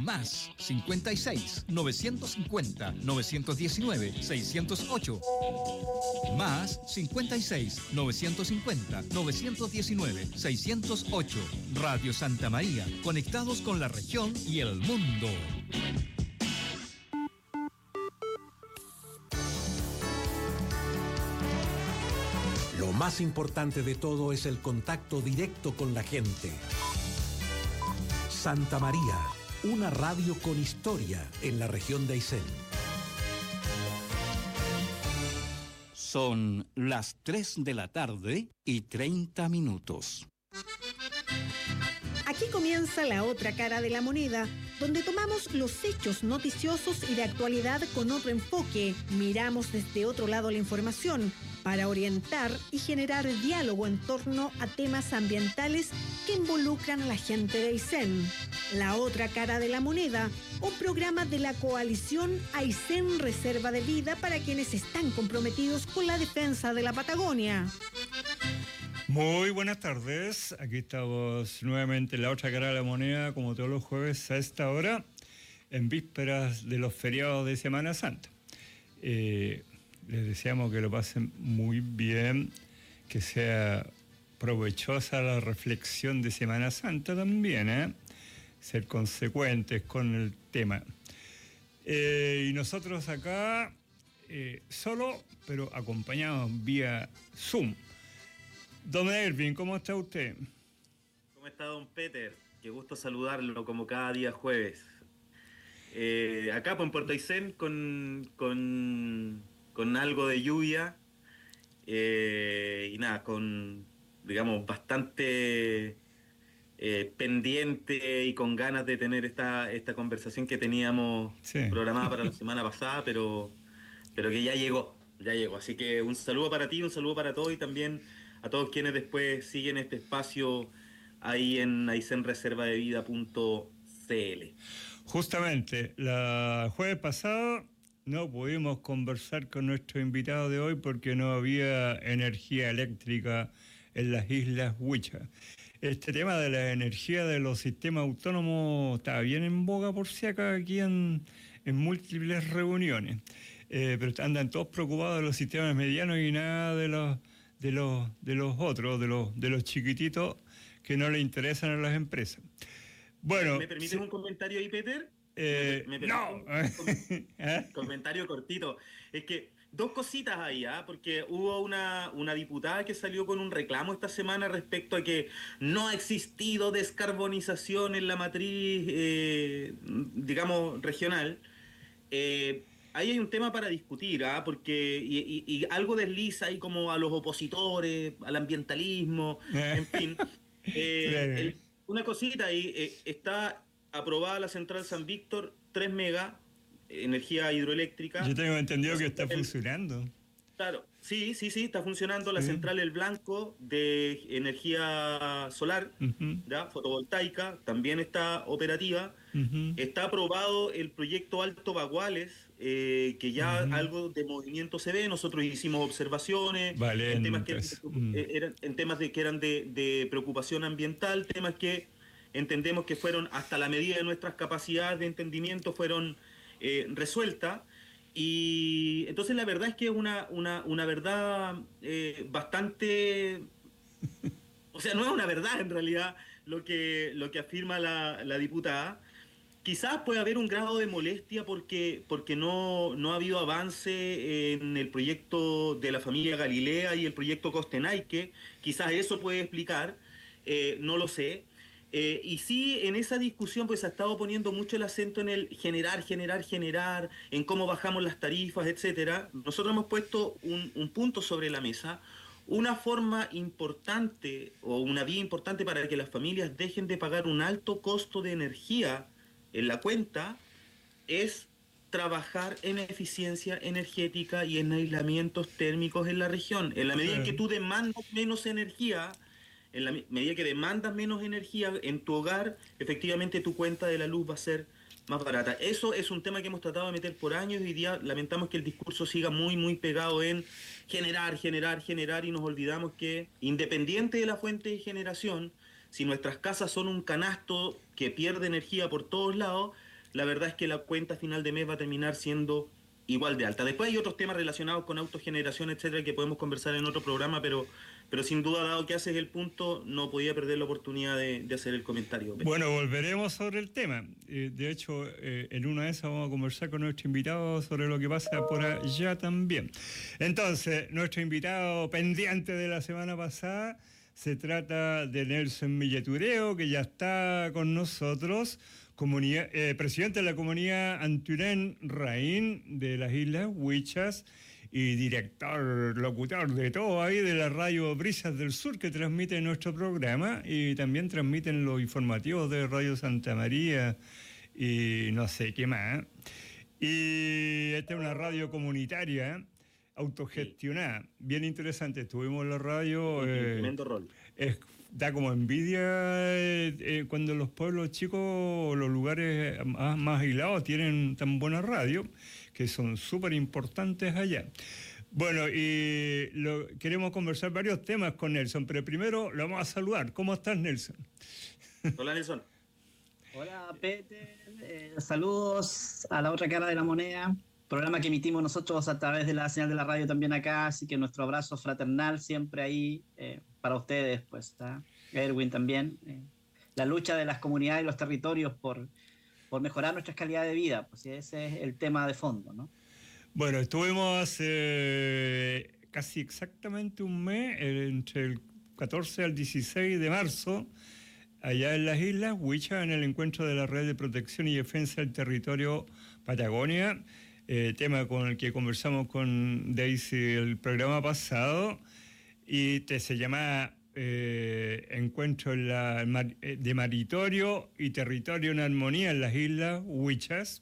Más 56 950 919 608. Más 56 950 919 608. Radio Santa María, conectados con la región y el mundo. Lo más importante de todo es el contacto directo con la gente. Santa María, una radio con historia en la región de Aysén. Son las 3:30 p.m. Aquí comienza La Otra Cara de la Moneda, donde tomamos los hechos noticiosos y de actualidad con otro enfoque. Miramos desde otro lado la información para orientar y generar diálogo en torno a temas ambientales que involucran a la gente de Aysén. La Otra Cara de la Moneda, un programa de la coalición Aysén Reserva de Vida para quienes están comprometidos con la defensa de la Patagonia. Muy buenas tardes, aquí estamos nuevamente en La Otra Cara de la Moneda, como todos los jueves a esta hora, en vísperas de los feriados de Semana Santa. Les deseamos que lo pasen muy bien, que sea provechosa la reflexión de Semana Santa también, ser consecuentes con el tema. Y nosotros acá, solo, pero acompañados vía Zoom. Don Erwin, ¿cómo está usted? ¿Cómo está don Peter? Qué gusto saludarlo como cada día jueves. Acá en Puerto Aysén con algo de lluvia y nada, con, digamos, bastante pendiente y con ganas de tener esta conversación que teníamos programada para la semana pasada, pero que ya llegó. Así que un saludo para ti, un saludo para todos y también a todos quienes después siguen este espacio ahí en aisenreservadevida.cl. Justamente, el jueves pasado no pudimos conversar con nuestro invitado de hoy porque no había energía eléctrica en las Islas Huicha. Este tema de la energía de los sistemas autónomos está bien en boga por si acá aquí en múltiples reuniones. Pero andan todos preocupados de los sistemas medianos y nada de los otros, de los chiquititos que no le interesan a las empresas. Bueno, ¿me permites un comentario ahí, Peter? No. Comentario cortito. Es que dos cositas ahí, porque hubo una diputada que salió con un reclamo esta semana respecto a que no ha existido descarbonización en la matriz, digamos, regional. Ahí hay un tema para discutir, porque y algo desliza ahí como a los opositores, al ambientalismo, en fin. Una cosita ahí, está aprobada la central San Víctor, 3 megas, energía hidroeléctrica. Yo tengo entendido que está funcionando. Claro, sí, está funcionando la central El Blanco de energía solar, ¿ya? Fotovoltaica, también está operativa. Está aprobado el proyecto Alto Baguales, que ya algo de movimiento se ve. Nosotros hicimos observaciones en temas que eran de preocupación ambiental, temas que entendemos que fueron, hasta la medida de nuestras capacidades de entendimiento, fueron resueltas. Y entonces la verdad es que es una verdad bastante... O sea, no es una verdad en realidad lo que afirma la diputada. Quizás puede haber un grado de molestia porque no ha habido avance en el proyecto de la familia Galilea y el proyecto Costenay, quizás eso puede explicar, no lo sé. Y sí, en esa discusión pues se ha estado poniendo mucho el acento en el generar, en cómo bajamos las tarifas, etcétera. Nosotros hemos puesto un punto sobre la mesa. Una forma importante o una vía importante para que las familias dejen de pagar un alto costo de energía en la cuenta es trabajar en eficiencia energética y en aislamientos térmicos en la región. En la medida en que tú demandas menos energía, en la medida que demandas menos energía en tu hogar, efectivamente tu cuenta de la luz va a ser más barata. Eso es un tema que hemos tratado de meter por años y hoy día lamentamos que el discurso siga muy pegado en generar y nos olvidamos que, independiente de la fuente de generación, si nuestras casas son un canasto que pierde energía por todos lados, la verdad es que la cuenta final de mes va a terminar siendo igual de alta. Después hay otros temas relacionados con autogeneración, etcétera, que podemos conversar en otro programa, pero sin duda, dado que haces el punto, no podía perder la oportunidad de hacer el comentario. Bueno, volveremos sobre el tema. De hecho, en una de esas vamos a conversar con nuestro invitado sobre lo que pasa por allá también. Entonces, nuestro invitado pendiente de la semana pasada se trata de Nelson Milletureo, que ya está con nosotros, presidente de la comunidad Anturén Raín de las Islas Huichas y director, locutor de todo ahí de la radio Brisas del Sur, que transmite nuestro programa y también transmiten los informativos de Radio Santa María y no sé qué más. Y esta es una radio comunitaria, autogestionada, bien interesante. Estuvimos en la radio. Tremendo rol. Da como envidia cuando los pueblos chicos, los lugares más aislados tienen tan buena radio, que son súper importantes allá. Bueno, y queremos conversar varios temas con Nelson, pero primero lo vamos a saludar. ¿Cómo estás, Nelson? Hola, Nelson. Hola, Peter. Saludos a la otra cara de la moneda. Programa que emitimos nosotros a través de la señal de la radio también acá, así que nuestro abrazo fraternal siempre ahí para ustedes, pues está Erwin también. La lucha de las comunidades y los territorios por mejorar nuestra calidad de vida, pues ese es el tema de fondo, ¿no? Bueno, estuvimos hace casi exactamente un mes, entre el 14 al 16 de marzo, allá en las Islas Huichas, en el encuentro de la Red de Protección y Defensa del Territorio Patagonia, tema con el que conversamos con Daisy el programa pasado, y se llama Encuentro de Maritorio y Territorio en Armonía en las Islas Huichas.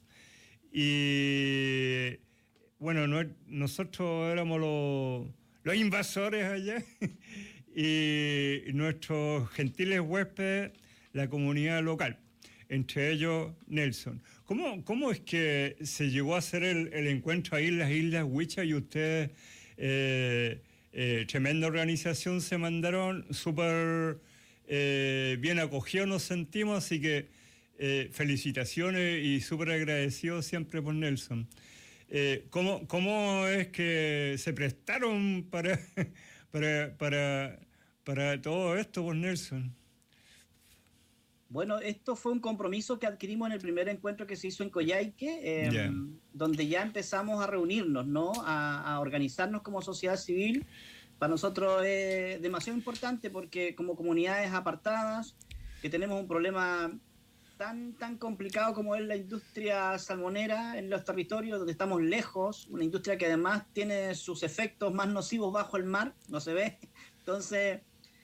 Y bueno, nosotros éramos los invasores allá y nuestros gentiles huéspedes, la comunidad local, entre ellos Nelson. ¿Cómo es que se llegó a hacer el encuentro ahí en las Islas Huichas y ustedes, tremenda organización, se mandaron, súper bien acogidos nos sentimos, así que felicitaciones y súper agradecidos siempre por Nelson. ¿Cómo es que se prestaron para todo esto por Nelson? Bueno, esto fue un compromiso que adquirimos en el primer encuentro que se hizo en Coyhaique, donde ya empezamos a reunirnos, ¿no? A organizarnos como sociedad civil. Para nosotros es demasiado importante porque como comunidades apartadas, que tenemos un problema tan complicado como es la industria salmonera en los territorios donde estamos lejos, una industria que además tiene sus efectos más nocivos bajo el mar, no se ve. Entonces,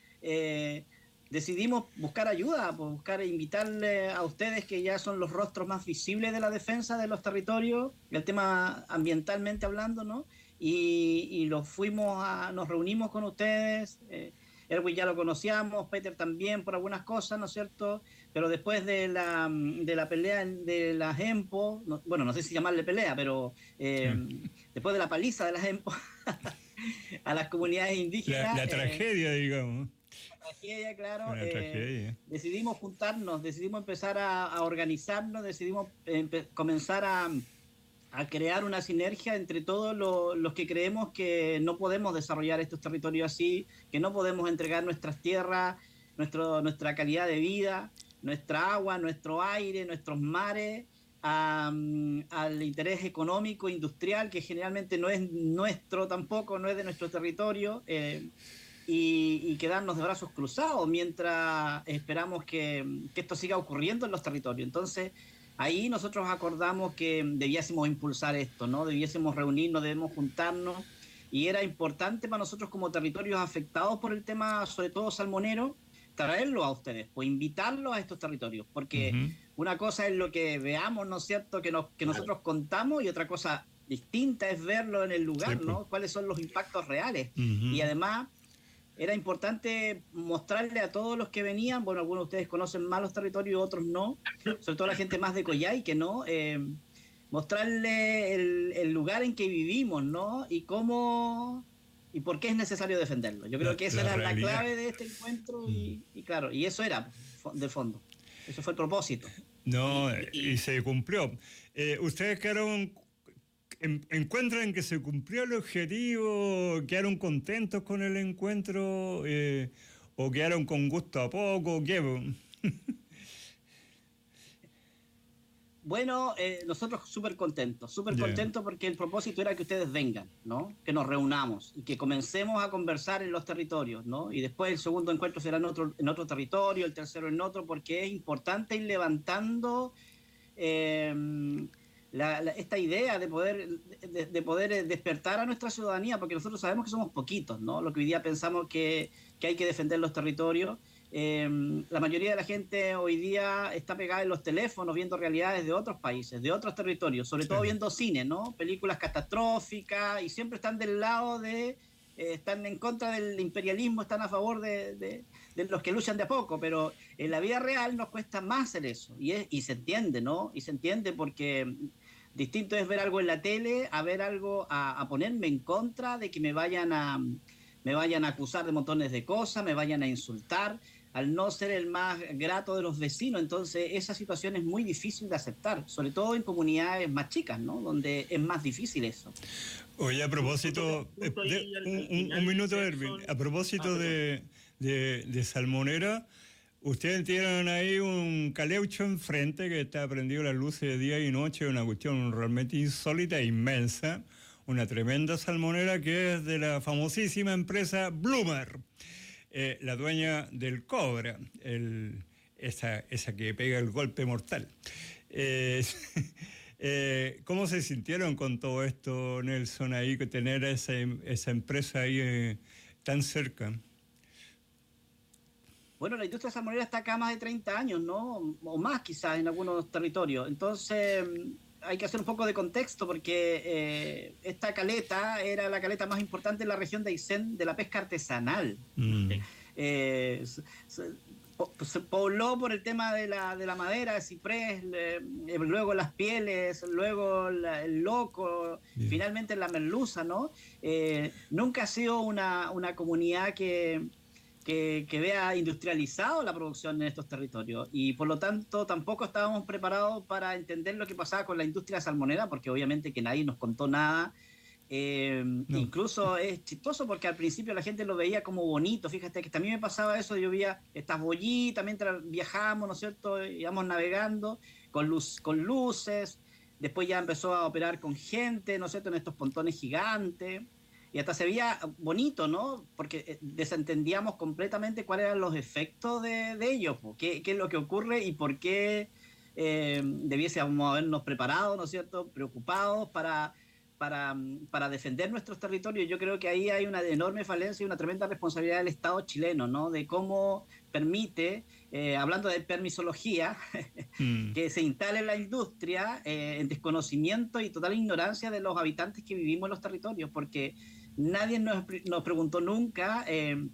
decidimos buscar ayuda, buscar invitarle a ustedes que ya son los rostros más visibles de la defensa de los territorios, el tema ambientalmente hablando, ¿no? Y nos reunimos con ustedes. Erwin ya lo conocíamos, Peter también por algunas cosas, ¿no es cierto? Pero después de la pelea de las EMPO, no sé si llamarle pelea, pero después de la paliza de las EMPO a las comunidades indígenas. La tragedia, digamos. Tragedia, claro. Decidimos juntarnos, decidimos empezar a organizarnos, decidimos comenzar a crear una sinergia entre todos los que creemos que no podemos desarrollar estos territorios así, que no podemos entregar nuestras tierras, nuestra calidad de vida, nuestra agua, nuestro aire, nuestros mares, al interés económico, industrial, que generalmente no es nuestro tampoco, no es de nuestro territorio, y quedarnos de brazos cruzados mientras esperamos que esto siga ocurriendo en los territorios. Entonces, ahí nosotros acordamos que debiésemos impulsar esto, ¿no? Debiésemos reunirnos, debemos juntarnos, y era importante para nosotros como territorios afectados por el tema, sobre todo salmonero, traerlo a ustedes, pues invitarlos a estos territorios, porque una cosa es lo que veamos, ¿no es cierto?, que nosotros contamos, y otra cosa distinta es verlo en el lugar, sí, ¿no? Cuáles son los impactos reales. Y además era importante mostrarle a todos los que venían, bueno, algunos de ustedes conocen más los territorios, otros no, sobre todo la gente más de Coyhaique, ¿no? Mostrarle el lugar en que vivimos, ¿no? Y cómo y por qué es necesario defenderlo. Yo creo que esa era la clave de este encuentro y claro, y eso era de fondo. Eso fue el propósito. No, y se cumplió. ¿Ustedes encuentran que se cumplió el objetivo? ¿Quedaron contentos con el encuentro? ¿O quedaron con gusto a poco? ¿Qué? Bueno, nosotros súper contentos porque el propósito era que ustedes vengan, ¿no? Que nos reunamos y que comencemos a conversar en los territorios, ¿no? Y después el segundo encuentro será en otro territorio, el tercero en otro, porque es importante ir levantando esta idea de poder despertar a nuestra ciudadanía, porque nosotros sabemos que somos poquitos, ¿no? Lo que hoy día pensamos que hay que defender los territorios. La mayoría de la gente hoy día está pegada en los teléfonos viendo realidades de otros países, de otros territorios, sobre todo viendo cine, ¿no? Películas catastróficas, y siempre están del lado están en contra del imperialismo, están a favor de los que luchan de a poco, pero en la vida real nos cuesta más hacer eso, y se entiende, ¿no? Y se entiende porque distinto es ver algo en la tele a ver algo, a ponerme en contra de que me vayan a acusar de montones de cosas, me vayan a insultar, al no ser el más grato de los vecinos. Entonces esa situación es muy difícil de aceptar, sobre todo en comunidades más chicas, ¿no? Donde es más difícil eso. Oye, a propósito, un minuto, Erwin, a propósito de Salmonera, ustedes tienen ahí un caleucho enfrente que está prendido las luces de día y noche, una cuestión realmente insólita e inmensa, una tremenda salmonera que es de la famosísima empresa Bloomer, la dueña del Cobra, esa que pega el golpe mortal. ¿Cómo se sintieron con todo esto, Nelson, ahí, que tener esa empresa ahí tan cerca? Bueno, la industria salmonera está acá más de 30 años, ¿no? O más quizás en algunos territorios. Entonces hay que hacer un poco de contexto porque esta caleta era la caleta más importante en la región de Aysén de la pesca artesanal. Se pobló por el tema de la madera, el ciprés, luego las pieles, luego el loco, finalmente la merluza, ¿no? Nunca ha sido una comunidad que vea industrializado la producción en estos territorios, y por lo tanto tampoco estábamos preparados para entender lo que pasaba con la industria salmonera, porque obviamente que nadie nos contó nada. No. Incluso es chistoso porque al principio la gente lo veía como bonito. Fíjate que también me pasaba eso, yo veía estas bollitas mientras viajábamos, ¿no es cierto? Íbamos navegando con luces, después ya empezó a operar con gente, ¿no es cierto?, en estos pontones gigantes, y hasta se veía bonito, ¿no? Porque desentendíamos completamente cuáles eran los efectos de ellos, qué es lo que ocurre y por qué debiésemos habernos preparado, ¿no es cierto?, preocupados para defender nuestros territorios. Yo creo que ahí hay una enorme falencia y una tremenda responsabilidad del Estado chileno, ¿no? De cómo permite, hablando de permisología, que se instale la industria en desconocimiento y total ignorancia de los habitantes que vivimos en los territorios, porque nadie nos preguntó nunca,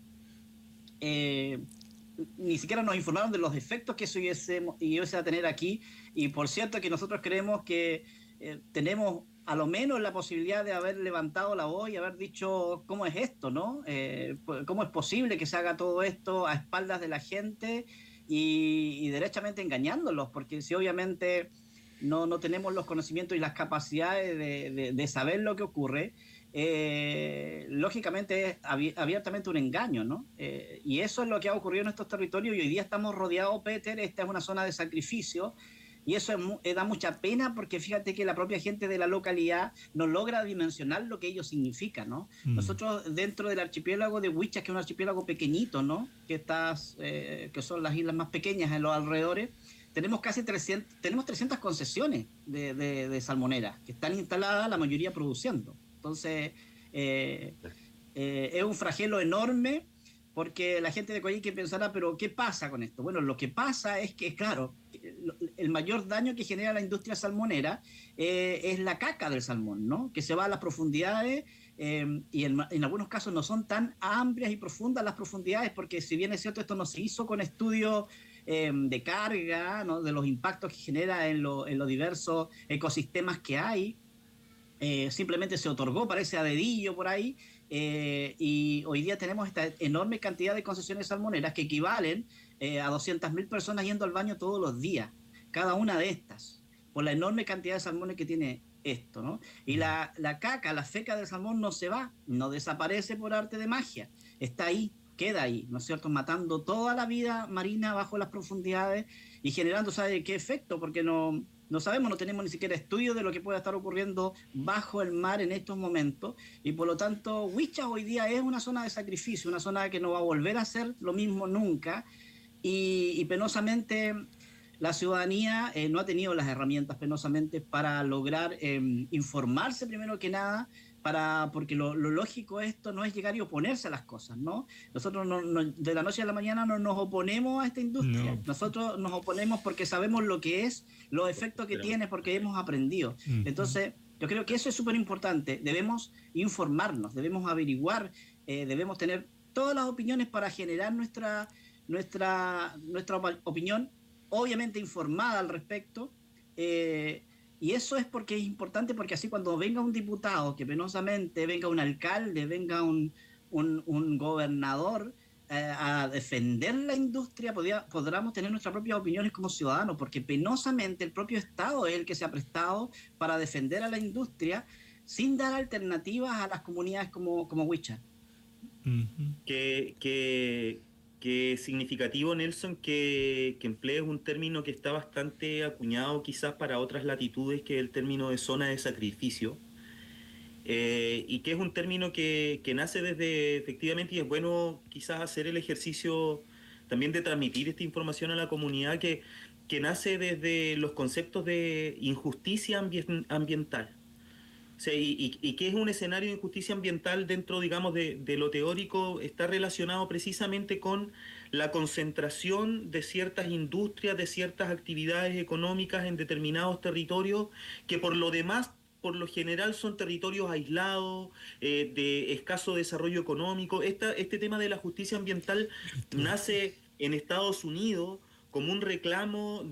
ni siquiera nos informaron de los efectos que eso iba a tener aquí. Y por cierto que nosotros creemos que tenemos a lo menos la posibilidad de haber levantado la voz y haber dicho cómo es esto, ¿no? Cómo es posible que se haga todo esto a espaldas de la gente y derechamente engañándolos, porque si obviamente no tenemos los conocimientos y las capacidades de saber lo que ocurre, lógicamente es abiertamente un engaño, ¿no? Y eso es lo que ha ocurrido en estos territorios, y hoy día estamos rodeados, Peter, esta es una zona de sacrificio. Y eso da mucha pena, porque fíjate que la propia gente de la localidad no logra dimensionar lo que ello significa, ¿no? Nosotros dentro del archipiélago de Huichas, que es un archipiélago pequeñito, ¿no? Que son las islas más pequeñas en los alrededores, tenemos casi 300 concesiones de salmonera que están instaladas, la mayoría produciendo. Entonces es un flagelo enorme, porque la gente de Coyhaique pensará, pero ¿qué pasa con esto? Bueno, lo que pasa es que, claro, el mayor daño que genera la industria salmonera es la caca del salmón, ¿no? Que se va a las profundidades, y en algunos casos no son tan amplias y profundas las profundidades, porque si bien es cierto, esto no se hizo con estudios de carga, ¿no?, de los impactos que genera en los diversos ecosistemas que hay. Simplemente se otorgó, parece a dedillo por ahí, y hoy día tenemos esta enorme cantidad de concesiones salmoneras que equivalen a 200.000 personas yendo al baño todos los días. cada una de estas, por la enorme cantidad de salmones que tiene esto, ¿no? Y la caca, la feca del salmón no se va, no desaparece por arte de magia, está ahí, queda ahí, ¿no es cierto?, matando toda la vida marina bajo las profundidades y generando, ¿sabe qué efecto? Porque no sabemos, no tenemos ni siquiera estudios de lo que pueda estar ocurriendo bajo el mar en estos momentos, y por lo tanto Huicha hoy día es una zona de sacrificio, una zona que no va a volver a ser lo mismo nunca, y penosamente la ciudadanía no ha tenido las herramientas penosamente para lograr informarse primero que nada, porque lo lógico de esto no es llegar y oponerse a las cosas, ¿no? Nosotros de la noche a la mañana no nos oponemos a esta industria, no. Nosotros nos oponemos porque sabemos lo que es, los efectos que tiene, porque hemos aprendido. Entonces, yo creo que eso es súper importante, debemos informarnos, debemos averiguar, debemos tener todas las opiniones para generar nuestra opinión, obviamente informada al respecto, y eso es porque es importante, porque así cuando venga un diputado, que penosamente venga un alcalde, venga un gobernador a defender la industria, podamos tener nuestras propias opiniones como ciudadanos, porque penosamente el propio Estado es el que se ha prestado para defender a la industria sin dar alternativas a las comunidades como Huicha. Qué significativo, Nelson, que emplees un término que está bastante acuñado quizás para otras latitudes, que es el término de zona de sacrificio, y que es un término que nace desde, efectivamente, y es bueno quizás hacer el ejercicio también de transmitir esta información a la comunidad, que nace desde los conceptos de injusticia ambiental. O sea, y que es un escenario de injusticia ambiental dentro, digamos, de lo teórico, está relacionado precisamente con la concentración de ciertas industrias, de ciertas actividades económicas en determinados territorios, que por lo demás, por lo general, son territorios aislados, de escaso desarrollo económico. Este tema de la justicia ambiental nace en Estados Unidos como un reclamo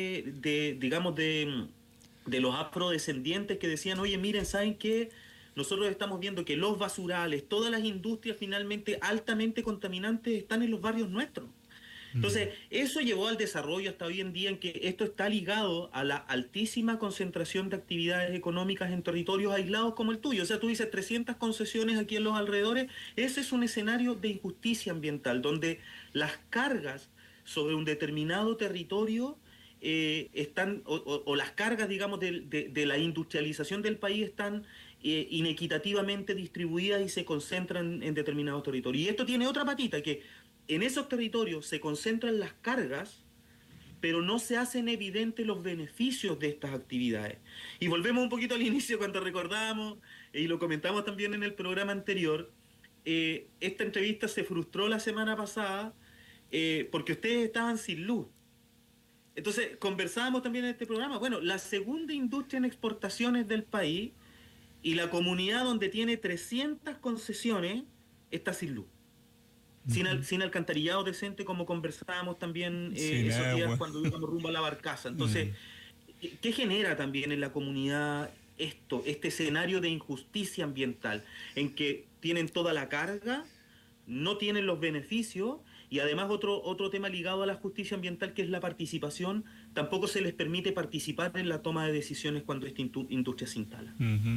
de los afrodescendientes, que decían, oye, miren, ¿saben qué? Nosotros estamos viendo que los basurales, todas las industrias finalmente altamente contaminantes están en los barrios nuestros. Entonces, eso llevó al desarrollo hasta hoy en día, en que esto está ligado a la altísima concentración de actividades económicas en territorios aislados como el tuyo. O sea, tú dices 300 concesiones aquí en los alrededores. Ese es un escenario de injusticia ambiental, donde las cargas sobre un determinado territorio están, o las cargas, digamos, de la industrialización del país están inequitativamente distribuidas y se concentran en determinados territorios. Y esto tiene otra patita, que en esos territorios se concentran las cargas, pero no se hacen evidentes los beneficios de estas actividades. Y volvemos un poquito al inicio, cuando recordábamos, y lo comentamos también en el programa anterior, esta entrevista se frustró la semana pasada porque ustedes estaban sin luz. Entonces, conversábamos también en este programa, bueno, la segunda industria en exportaciones del país y la comunidad donde tiene 300 concesiones está sin luz. Sin alcantarillado decente, como conversábamos también esos días cuando íbamos rumbo a la barcaza. Entonces, ¿qué genera también en la comunidad este escenario de injusticia ambiental, en que tienen toda la carga, no tienen los beneficios? Y además otro tema ligado a la justicia ambiental, que es la participación, tampoco se les permite participar en la toma de decisiones cuando esta industria se instala.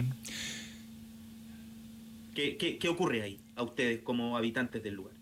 ¿Qué ocurre ahí a ustedes como habitantes del lugar?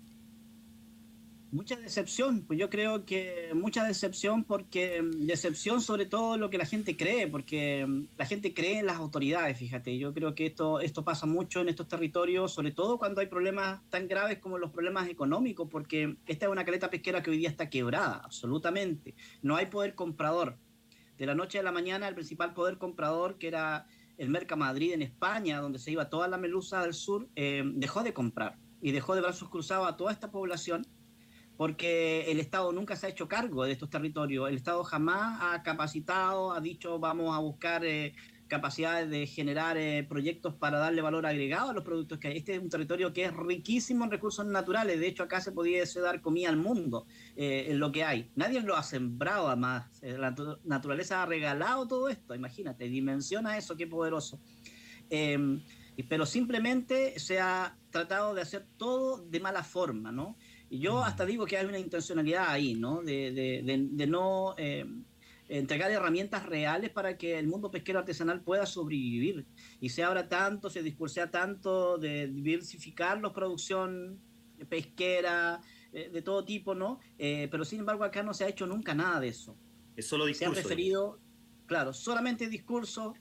Mucha decepción, pues yo creo que mucha decepción, porque decepción sobre todo lo que la gente cree, porque la gente cree en las autoridades, fíjate. Yo creo que esto pasa mucho en estos territorios, sobre todo cuando hay problemas tan graves como los problemas económicos, porque esta es una caleta pesquera que hoy día está quebrada, absolutamente. No hay poder comprador. De la noche a la mañana, el principal poder comprador, que era el Mercamadrid en España, donde se iba toda la melusa del sur, dejó de comprar y dejó de brazos cruzados a toda esta población, porque el Estado nunca se ha hecho cargo de estos territorios. El Estado jamás ha capacitado, ha dicho vamos a buscar capacidades de generar proyectos para darle valor agregado a los productos que hay. Este es un territorio que es riquísimo en recursos naturales. De hecho, acá se pudiese dar comida al mundo en lo que hay. Nadie lo ha sembrado, además. La naturaleza ha regalado todo esto. Imagínate, dimensiona eso, qué poderoso. Pero simplemente se ha tratado de hacer todo de mala forma, ¿no? Y yo hasta digo que hay una intencionalidad ahí, ¿no? De no entregar herramientas reales para que el mundo pesquero artesanal pueda sobrevivir. Y se habla tanto, se discursea tanto de diversificar la producción pesquera, de todo tipo, ¿no? Pero sin embargo acá no se ha hecho nunca nada de eso. Es solo discurso. Se ha preferido, claro, solamente discurso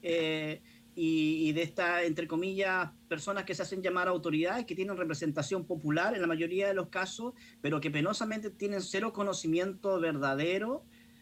y de estas, entre comillas, personas que se hacen llamar autoridades, que tienen representación popular en la mayoría de los casos, pero que penosamente tienen cero conocimiento verdadero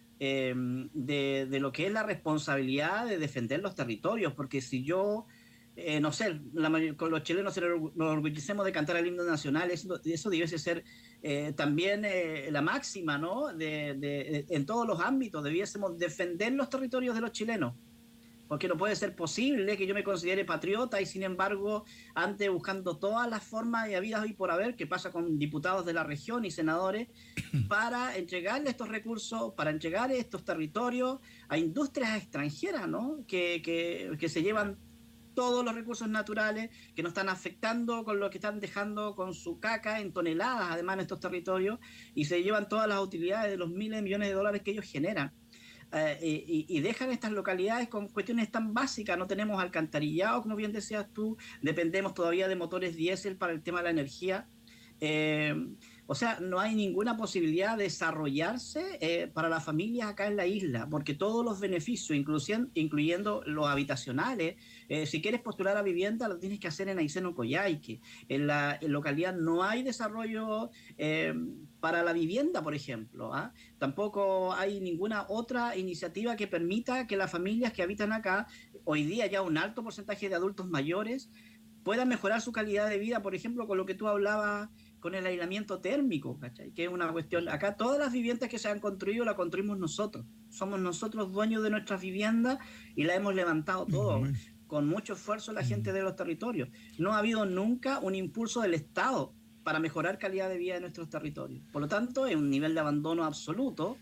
de lo que es la responsabilidad de defender los territorios, porque si yo, no sé, con los chilenos nos orgullecemos de cantar el himno nacional, eso debiese ser también la máxima, ¿no? En todos los ámbitos debiésemos defender los territorios de los chilenos, porque no puede ser posible que yo me considere patriota y sin embargo ande buscando todas las formas y habidas y por haber, que pasa con diputados de la región y senadores, para entregarle estos recursos, para entregar estos territorios a industrias extranjeras, ¿no? Que se llevan todos los recursos naturales, que nos están afectando con lo que están dejando con su caca en toneladas, además en estos territorios, y se llevan todas las utilidades de los miles de millones de dólares que ellos generan. Y dejan estas localidades con cuestiones tan básicas. No tenemos alcantarillado, como bien decías tú, dependemos todavía de motores diésel para el tema de la energía. O sea, no hay ninguna posibilidad de desarrollarse para las familias acá en la isla, porque todos los beneficios, incluyendo los habitacionales, si quieres postular a vivienda, lo tienes que hacer en Aysén, Coyhaique. En la localidad no hay desarrollo para la vivienda, por ejemplo. Tampoco hay ninguna otra iniciativa que permita que las familias que habitan acá, hoy día ya un alto porcentaje de adultos mayores, puedan mejorar su calidad de vida, por ejemplo, con lo que tú hablabas, con el aislamiento térmico, ¿cachai? Que es una cuestión. Acá todas las viviendas que se han construido las construimos nosotros. Somos nosotros dueños de nuestras viviendas y la hemos levantado todo, con mucho esfuerzo la gente de los territorios. No ha habido nunca un impulso del Estado para mejorar calidad de vida de nuestros territorios. Por lo tanto, es un nivel de abandono absoluto.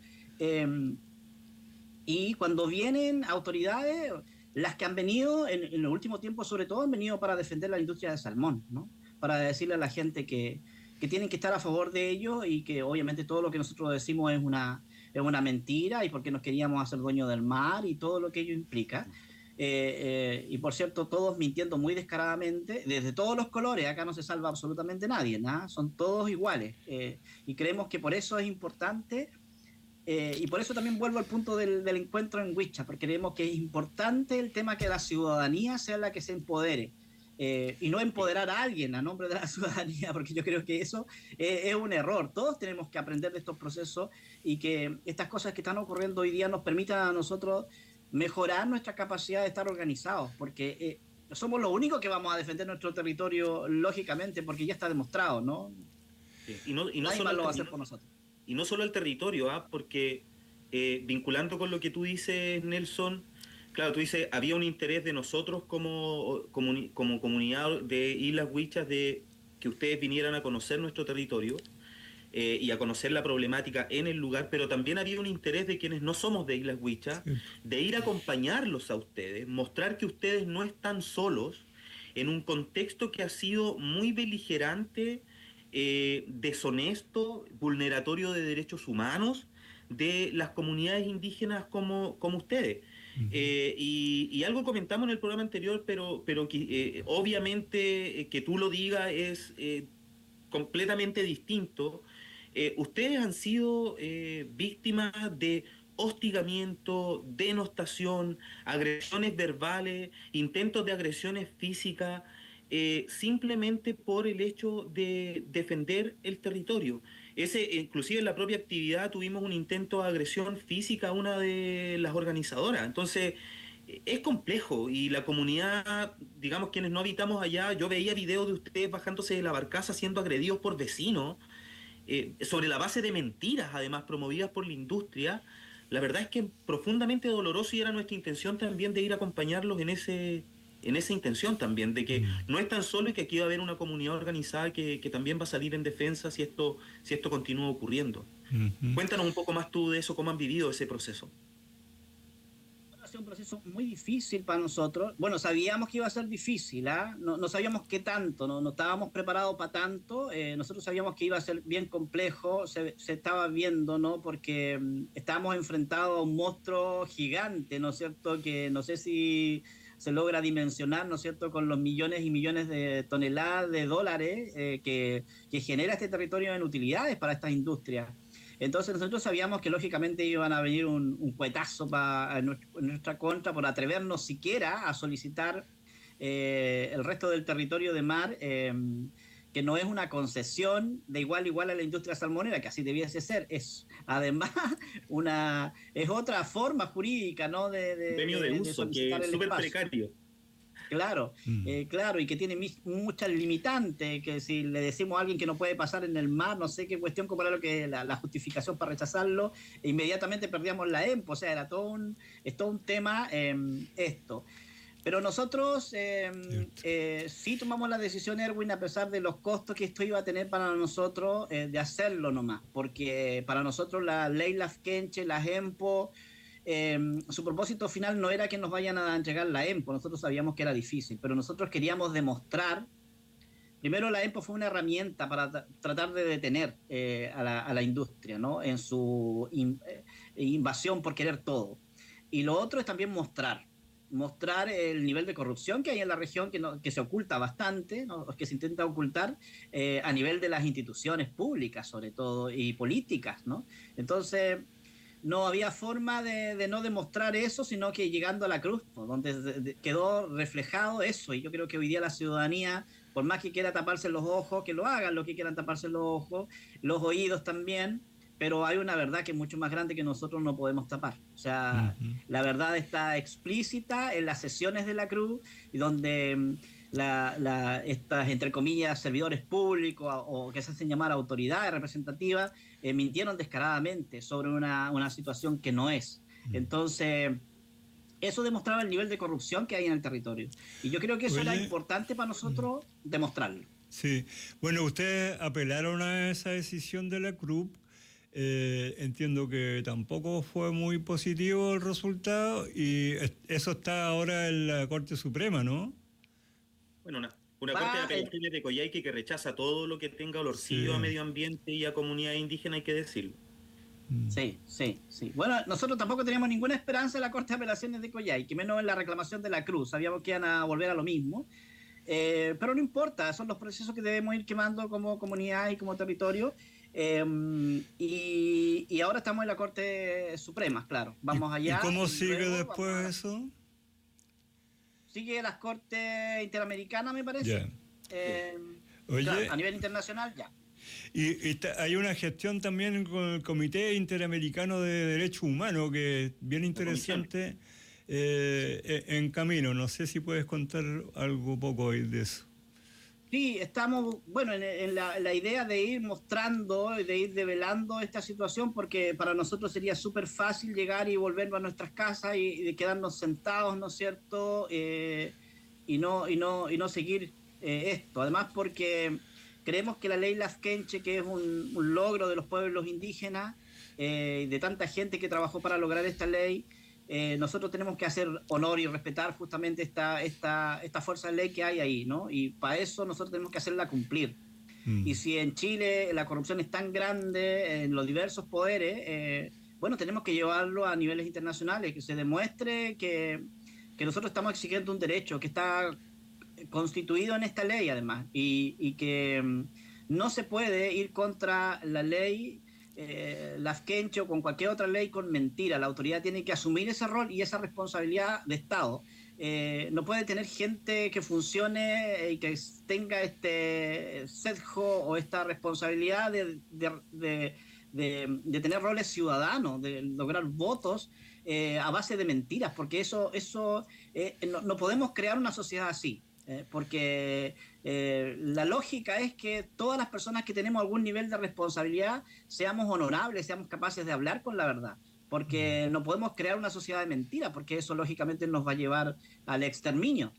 Y cuando vienen autoridades, las que han venido en los últimos tiempos, sobre todo, han venido para defender la industria de salmón, ¿no? Para decirle a la gente que tienen que estar a favor de ello y que obviamente todo lo que nosotros decimos es una mentira y porque nos queríamos hacer dueños del mar y todo lo que ello implica. Y por cierto, todos mintiendo muy descaradamente, desde todos los colores. Acá no se salva absolutamente nadie, ¿no? Son todos iguales. Y creemos que por eso es importante, y por eso también vuelvo al punto del encuentro en Huicha, porque creemos que es importante el tema que la ciudadanía sea la que se empodere. Y no empoderar a alguien a nombre de la ciudadanía, porque yo creo que eso es un error. Todos tenemos que aprender de estos procesos y que estas cosas que están ocurriendo hoy día nos permitan a nosotros mejorar nuestra capacidad de estar organizados, porque somos los únicos que vamos a defender nuestro territorio, lógicamente, porque ya está demostrado, ¿no? Sí. Y no nadie solo más lo va a hacer por nosotros. Y no solo el territorio, porque vinculando con lo que tú dices, Nelson, claro, tú dices, había un interés de nosotros como comunidad de Islas Huichas de que ustedes vinieran a conocer nuestro territorio y a conocer la problemática en el lugar, pero también había un interés de quienes no somos de Islas Huichas, de ir a acompañarlos a ustedes, mostrar que ustedes no están solos en un contexto que ha sido muy beligerante, deshonesto, vulneratorio de derechos humanos de las comunidades indígenas como ustedes. Y algo comentamos en el programa anterior, pero que, obviamente que tú lo digas es completamente distinto. Ustedes han sido víctimas de hostigamiento, denostación, agresiones verbales, intentos de agresiones físicas, simplemente por el hecho de defender el territorio. Inclusive en la propia actividad tuvimos un intento de agresión física a una de las organizadoras. Entonces, es complejo y la comunidad, digamos, quienes no habitamos allá, yo veía videos de ustedes bajándose de la barcaza siendo agredidos por vecinos, sobre la base de mentiras, además promovidas por la industria. La verdad es que es profundamente doloroso y era nuestra intención también de ir a acompañarlos en esa intención también, de que no están solos y que aquí va a haber una comunidad organizada que también va a salir en defensa si esto continúa ocurriendo. Cuéntanos un poco más tú de eso, cómo han vivido ese proceso. sido un proceso muy difícil para nosotros. Bueno, sabíamos que iba a ser difícil, ¿ah? No sabíamos qué tanto, no estábamos preparados para tanto. Nosotros sabíamos que iba a ser bien complejo, se estaba viendo, ¿no? Porque estábamos enfrentados a un monstruo gigante, ¿no es cierto? Que no sé si se logra dimensionar, ¿no es cierto?, con los millones y millones de toneladas de dólares que genera este territorio en utilidades para estas industrias. Entonces nosotros sabíamos que lógicamente iban a venir un cuetazo en nuestra contra por atrevernos siquiera a solicitar el resto del territorio de mar, que no es una concesión de igual a igual a la industria salmonera, que así debiese ser. Es además es otra forma jurídica, ¿no? Premio de uso, que es súper precario. Claro, claro, y que tiene muchas limitantes, que si le decimos a alguien que no puede pasar en el mar, no sé qué cuestión, como era lo que la justificación para rechazarlo, e inmediatamente perdíamos la EMPO, o sea, es todo un tema esto. Pero nosotros sí tomamos la decisión, Erwin, a pesar de los costos que esto iba a tener para nosotros, de hacerlo nomás, porque para nosotros la ley Lafkenche, las EMPO, su propósito final no era que nos vayan a entregar la EMPO, nosotros sabíamos que era difícil, pero nosotros queríamos demostrar, primero la EMPO fue una herramienta para tratar de detener a la industria, ¿no?, en su invasión por querer todo, y lo otro es también mostrar el nivel de corrupción que hay en la región, que se oculta bastante, ¿no?, que se intenta ocultar a nivel de las instituciones públicas sobre todo, y políticas, ¿no? Entonces no había forma de no demostrar eso, sino que llegando a la cruz, ¿no?, donde quedó reflejado eso. Y yo creo que hoy día la ciudadanía, por más que quiera taparse los ojos, que lo hagan, lo que quieran taparse los ojos, los oídos también, pero hay una verdad que es mucho más grande que nosotros no podemos tapar. O sea, la verdad está explícita en las sesiones de la cruz, y donde estas, entre comillas, servidores públicos o que se hacen llamar autoridades representativas, mintieron descaradamente sobre una situación que no es. Entonces, eso demostraba el nivel de corrupción que hay en el territorio. Y yo creo que eso era importante para nosotros demostrarlo. Sí. Bueno, ustedes apelaron a esa decisión de la CRUP. Entiendo que tampoco fue muy positivo el resultado, y eso está ahora en la Corte Suprema, ¿no? Bueno, una Corte de Apelaciones de Coyhaique que rechaza todo lo que tenga olorcillo a medio ambiente y a comunidades indígenas, hay que decirlo. Sí. Bueno, nosotros tampoco teníamos ninguna esperanza en la Corte de Apelaciones de Coyhaique, menos en la reclamación de la Cruz. Sabíamos que iban a volver a lo mismo. Pero no importa, son los procesos que debemos ir quemando como comunidad y como territorio. Y ahora estamos en la Corte Suprema, claro. Vamos allá. ¿Y cómo sigue después eso? Sigue las Cortes Interamericanas, me parece. Oye, claro, a nivel internacional, ya. Y hay una gestión también con el Comité Interamericano de Derechos Humanos, que es bien interesante, en camino. No sé si puedes contar algo poco de eso. Sí, estamos, bueno, en la idea de ir mostrando, de ir develando esta situación, porque para nosotros sería súper fácil llegar y volvernos a nuestras casas y de quedarnos sentados, ¿no es cierto? Y no seguir esto. Además, porque creemos que la ley Lafkenche, que es un logro de los pueblos indígenas, de tanta gente que trabajó para lograr esta ley, nosotros tenemos que hacer honor y respetar justamente esta fuerza de ley que hay ahí, ¿no? Y para eso nosotros tenemos que hacerla cumplir. Y si en Chile la corrupción es tan grande en los diversos poderes, bueno, tenemos que llevarlo a niveles internacionales, que se demuestre que nosotros estamos exigiendo un derecho que está constituido en esta ley, además, y que no se puede ir contra la ley Lafkenche o con cualquier otra ley con mentira. La autoridad tiene que asumir ese rol y esa responsabilidad de Estado. No puede tener gente que funcione y que tenga este sesgo o esta responsabilidad de tener roles ciudadanos, de lograr votos a base de mentiras, porque eso no podemos crear una sociedad así. Porque la lógica es que todas las personas que tenemos algún nivel de responsabilidad seamos honorables, seamos capaces de hablar con la verdad, porque no podemos crear una sociedad de mentiras, porque eso lógicamente nos va a llevar al exterminio.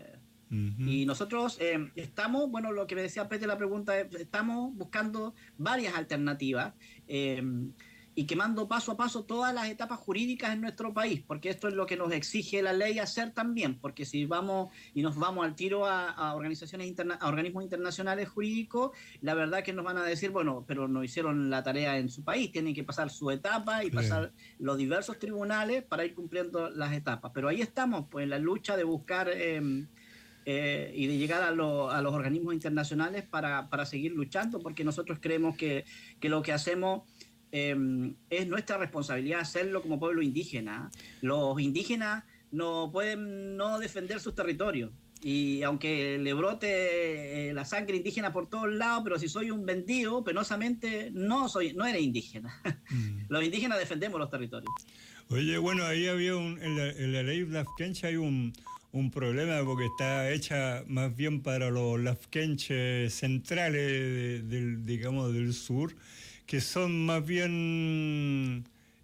Y nosotros estamos, bueno, lo que me decía Pete la pregunta, estamos buscando varias alternativas y quemando paso a paso todas las etapas jurídicas en nuestro país, porque esto es lo que nos exige la ley hacer también, porque si vamos y nos vamos al tiro a organismos internacionales jurídicos, la verdad que nos van a decir, bueno, pero no hicieron la tarea en su país, tienen que pasar su etapa y pasar los diversos tribunales para ir cumpliendo las etapas. Pero ahí estamos, pues, en la lucha de buscar y de llegar a los organismos internacionales para seguir luchando, porque nosotros creemos que lo que hacemos es nuestra responsabilidad hacerlo como pueblo indígena. Los indígenas no pueden no defender sus territorios, y aunque le brote la sangre indígena por todos lados, pero si soy un vendido, penosamente no eres indígena. Los indígenas defendemos los territorios. Oye, bueno, ahí había en la ley lafkenche hay un problema, porque está hecha más bien para los lafkenches centrales del sur, que son más bien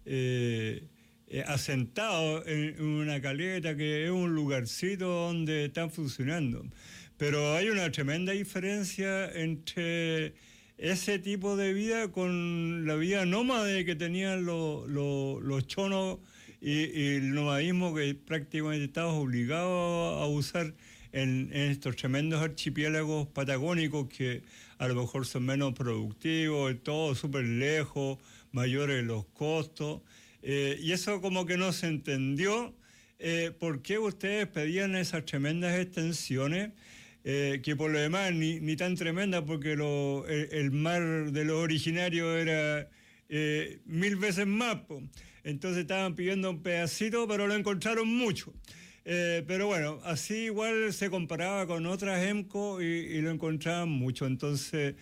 asentados en una caleta, que es un lugarcito donde están funcionando. Pero hay una tremenda diferencia entre ese tipo de vida con la vida nómade que tenían los chonos y el nomadismo que prácticamente estamos obligados a usar en estos tremendos archipiélagos patagónicos, que a lo mejor son menos productivos, todo súper lejos, mayores los costos, y eso como que no se entendió por qué ustedes pedían esas tremendas extensiones, que por lo demás ni tan tremendas, porque el mar de los originarios era 1000 veces más, po. Entonces estaban pidiendo un pedacito, pero lo encontraron mucho. Pero bueno, así igual se comparaba con otras EMCO y lo encontraban mucho. Entonces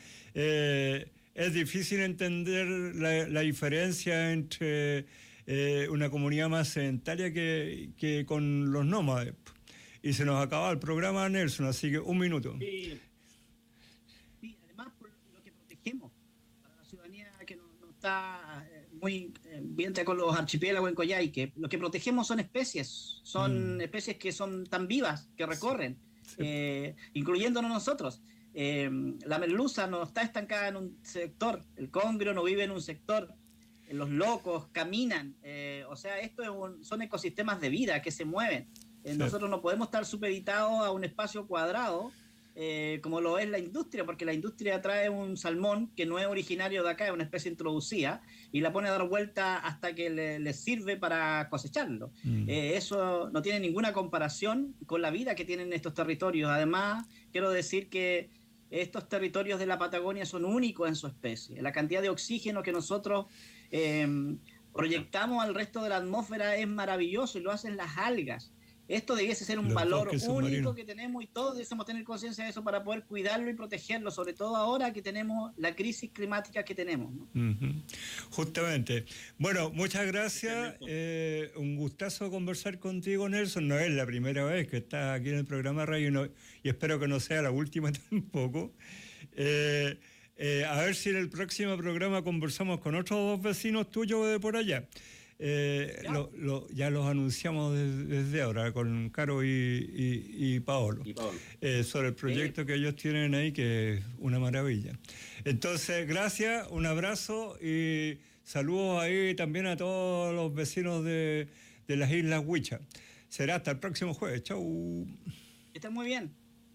es difícil entender la diferencia entre una comunidad más sedentaria que con los nómades. Y se nos acaba el programa, Nelson, así que 1 minuto. Sí, además por lo que protegemos para la ciudadanía que no está muy bien con los archipiélagos en Coyhaique, lo que protegemos son especies que son tan vivas, que recorren, incluyéndonos nosotros. La merluza no está estancada en un sector, el congrio no vive en un sector, los locos caminan, o sea, son ecosistemas de vida que se mueven. Nosotros no podemos estar supeditados a un espacio cuadrado como lo es la industria, porque la industria trae un salmón que no es originario de acá, es una especie introducida, y la pone a dar vuelta hasta que le sirve para cosecharlo. Eso no tiene ninguna comparación con la vida que tienen estos territorios. Además, quiero decir que estos territorios de la Patagonia son únicos en su especie. La cantidad de oxígeno que nosotros proyectamos al resto de la atmósfera es maravilloso, y lo hacen las algas. Esto debiese ser un valor único que tenemos, y todos debemos tener conciencia de eso para poder cuidarlo y protegerlo, sobre todo ahora que tenemos la crisis climática que tenemos, ¿no? Justamente. Bueno, muchas gracias. Un gustazo conversar contigo, Nelson. No es la primera vez que estás aquí en el programa radio, y espero que no sea la última tampoco. A ver si en el próximo programa conversamos con otros 2 vecinos tuyos de por allá. Ya los anunciamos desde ahora con Caro y Paolo, sobre el proyecto que ellos tienen ahí, que es una maravilla. Entonces, gracias, un abrazo y saludos ahí también a todos los vecinos de las Islas Huicha. Será hasta el próximo jueves. Chau. Está muy bien.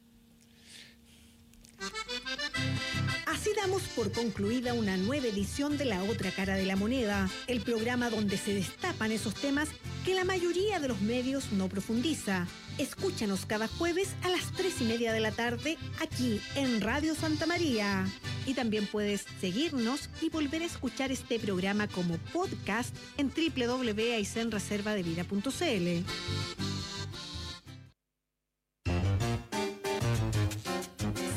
Así damos por concluida una nueva edición de La Otra Cara de la Moneda, el programa donde se destapan esos temas que la mayoría de los medios no profundiza. Escúchanos cada jueves a las 3:30 de la tarde aquí en Radio Santa María. Y también puedes seguirnos y volver a escuchar este programa como podcast en www.aicenreservadevida.cl.